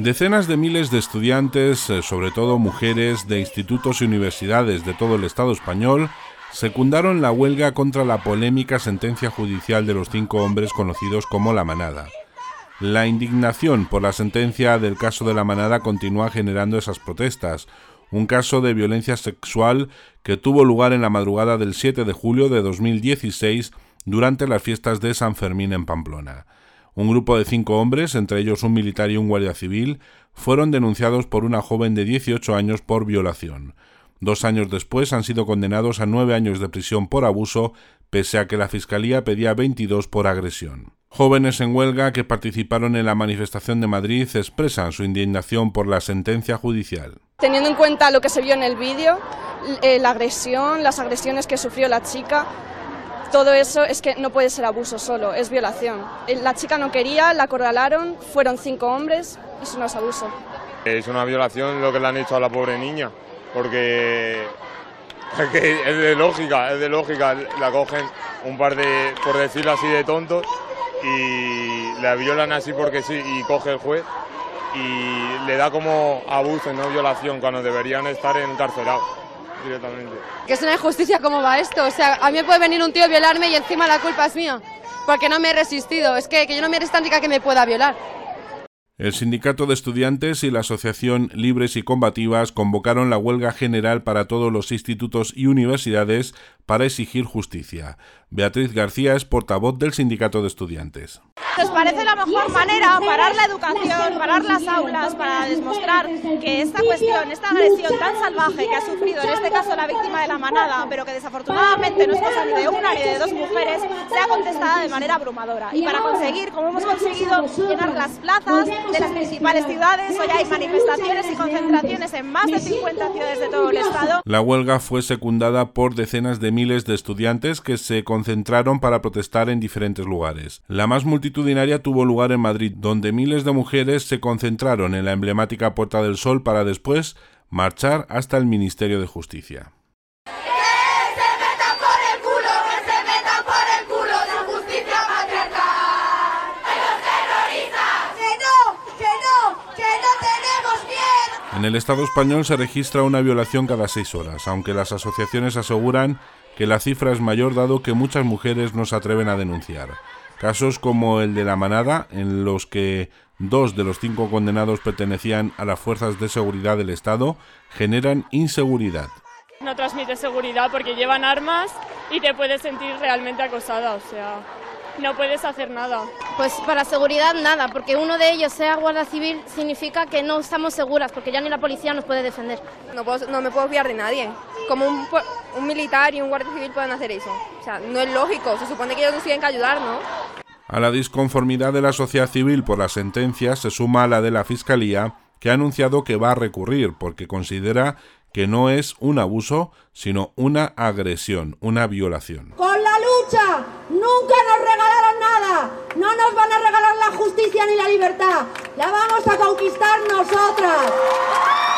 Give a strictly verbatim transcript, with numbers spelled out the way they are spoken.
Decenas de miles de estudiantes, sobre todo mujeres, de institutos y universidades de todo el Estado español, secundaron la huelga contra la polémica sentencia judicial de los cinco hombres conocidos como La Manada. La indignación por la sentencia del caso de La Manada continúa generando esas protestas, un caso de violencia sexual que tuvo lugar en la madrugada del siete de julio de dos mil dieciséis durante las fiestas de San Fermín en Pamplona. Un grupo de cinco hombres, entre ellos un militar y un guardia civil, fueron denunciados por una joven de dieciocho años por violación. Dos años después han sido condenados a nueve años de prisión por abuso, pese a que la Fiscalía pedía veintidós por agresión. Jóvenes en huelga que participaron en la manifestación de Madrid expresan su indignación por la sentencia judicial. Teniendo en cuenta lo que se vio en el vídeo, eh, la agresión, las agresiones que sufrió la chica, todo eso es que no puede ser abuso solo, es violación. La chica no quería, la acorralaron, fueron cinco hombres, eso no es abuso. Es una violación lo que le han hecho a la pobre niña, porque es, que es de lógica, es de lógica, la cogen un par de, por decirlo así, de tontos y la violan así porque sí y coge el juez y le da como abuso y no violación cuando deberían estar encarcelados. Directamente. Que es una injusticia cómo va esto, o sea, a mí me puede venir un tío a violarme y encima la culpa es mía, porque no me he resistido, es que, que yo no me eres tan rica que me pueda violar. El Sindicato de Estudiantes y la Asociación Libres y Combativas convocaron la huelga general para todos los institutos y universidades para exigir justicia. Beatriz García es portavoz del Sindicato de Estudiantes. Nos parece la mejor manera parar la educación, parar las aulas, para demostrar que esta cuestión, esta agresión tan salvaje que ha sufrido en este caso la víctima de La Manada, pero que desafortunadamente no es cosa ni de una ni de dos mujeres, sea contestada de manera abrumadora. Y para conseguir, como hemos conseguido, llenar las plazas de las principales ciudades, hoy hay manifestaciones y concentraciones en más de cincuenta ciudades de todo el estado. La huelga fue secundada por decenas de miles de estudiantes que se concentraron para protestar en diferentes lugares. La más multitudinaria tuvo lugar en Madrid, donde miles de mujeres se concentraron en la emblemática Puerta del Sol para después marchar hasta el Ministerio de Justicia. En el Estado español se registra una violación cada seis horas, aunque las asociaciones aseguran que la cifra es mayor dado que muchas mujeres no se atreven a denunciar. Casos como el de La Manada, en los que dos de los cinco condenados pertenecían a las fuerzas de seguridad del Estado, generan inseguridad. No transmite seguridad porque llevan armas y te puedes sentir realmente acosada, o sea, no puedes hacer nada. Pues para seguridad nada, porque uno de ellos sea guardia civil significa que no estamos seguras, porque ya ni la policía nos puede defender. No, puedo, no me puedo fiar de nadie. Como un, un militar y un guardia civil pueden hacer eso. O sea, no es lógico, se supone que ellos nos tienen que ayudar, ¿no? A la disconformidad de la sociedad civil por la sentencia se suma la de la Fiscalía, que ha anunciado que va a recurrir porque considera que no es un abuso, sino una agresión, una violación. Con la lucha nunca nos regalaron nada, no nos van a regalar la justicia ni la libertad, la vamos a conquistar nosotras.